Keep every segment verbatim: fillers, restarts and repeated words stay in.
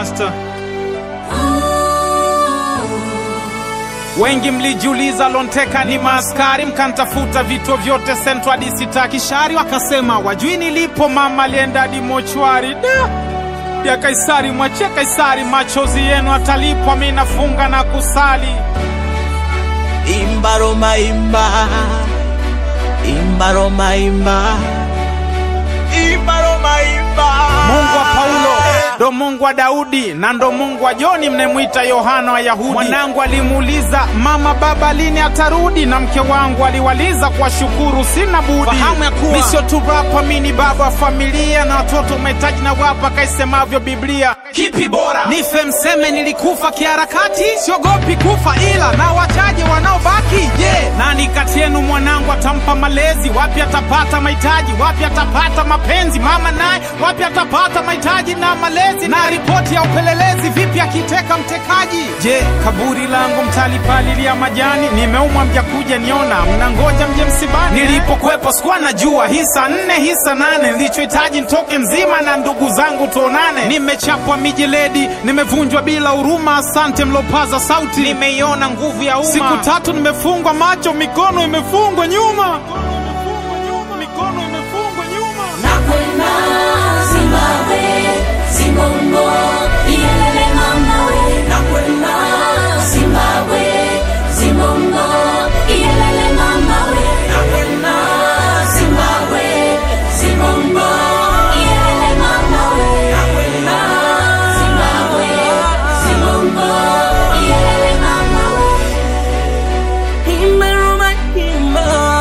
Master. Wengi mlijiuliza Lonteka ni maaskari, mkantafuta vituo vyote Central D C Takishari, wakasema wajui nilipo, mama alienda hadi mochwari. Da ya Kaisari, mwachie Kaisari, machozi yenu atalipwa, mimi nafunga na kusali. Imba Roma imba, imba Roma imba, imba Roma imba. Mungu wa Paulo ndo Mungu wa Daudi, na ndo Mungu wa Joni mnemuita Yohana wa Yahudi. Mwanangu alimuuliza mama baba lini atarudi, na mke wangu aliwaliza kwa shukuru sina budi. Fahamu ya kuwa mimi sio tu rapa, mimi ni baba wa familia, na watoto umetaji na wapa kaisemavyo Biblia. Kipi bora nife mseme nilikufa kiharakati, siogopi kufa ila na wachaje wanaobaki. Je, yeah. Nani kati yenu mwanangu atampa malezi? Wapi atapata mahitaji? Wapi atapata mapenzi? Mama naye wapi atapata mahitaji na malezi? Na ripoti ya upelelezi vipi akiteka mtekaji? Je, kaburi langu mtalipalilia majani? Nimeumwa mjakuja niona, mnangoja mje msibani. Nilipokwepo sikuwa najua hisa nne hisa nane, nilichohitaji nitoke mzima na ndugu zangu tuonane. Nimechapwa mijeledi, nimevunjwa bila huruma, asante mlopaza sauti, nimeiona nguvu ya umma. Siku tatu nimefungwa macho, mikono imefungwa nyuma, mikono imefungwa nyuma. Nakwenda Zimbabwe, Zimbongo, iyelele mama we. Nakwenda Zimbabwe, Zimbongo, iyelele mama we. Nakwenda Zimbabwe, Zimbongo, iyelele mama we. Nakwenda Zimbabwe, Zimbongo, iyelele mama we. Imba Roma imba.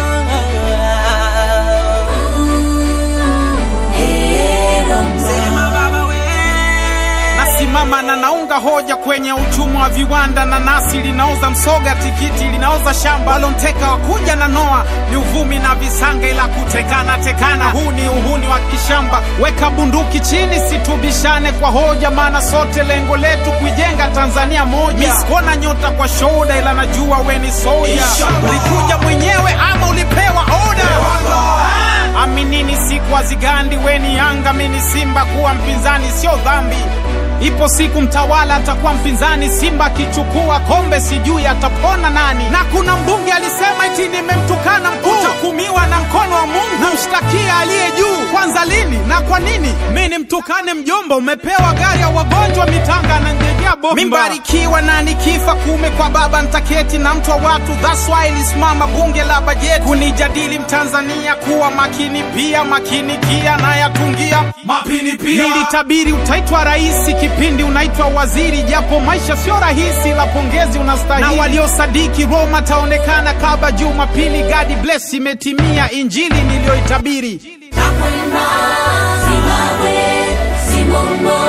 Mama na naunga hoja kwenye uchumi wa viwanda, na nasi linauza msoga, tikiti linauza shamba. Lonteka wakuja na noa ni uvumi na visanga, ila kutekana tekana huu ni uhuni wa kishamba. Weka bunduki chini, situbishane kwa hoja, maana sote lengo letu kuijenga Tanzania moja. Misikona nyota kwa shoda, ila najua we ni soja. Ulikuja mwenyewe ama ulipewa oda? Aminini siku azigandi, we ni Yanga mini Simba, kuwa mpinzani sio dhambi. Ipo siku mtawala atakuwa mpinzani, Simba kichukua kombe sijui atapona nani. Na kuna mbunge alisema eti nimemtukana mkuu, utahukumiwa na mkono wa Mungu, na mshtakia aliye juu. Kwanza lini na kwa nini mimi nimtukane mjomba? Umepewa gari ya wagonjwa mitanga na njejea bomba. Mimbarikiwa na nikifa kume kwa baba ntaketi na mtu wa watu, that's why lisimama bunge la bajeti kunijadili Mtanzania kuwa makini pia makini kia na yatungia mapini pia. Nilitabiri utaitwa raisi kipindi unaitwa waziri, japo maisha sio rahisi, la pongezi unastahili. Na waliosadiki Roma taonekana kaba Jumapili. God bless, imetimia injili niliyoitabiri. Nakwenda Zimbabwe, Zimbongo.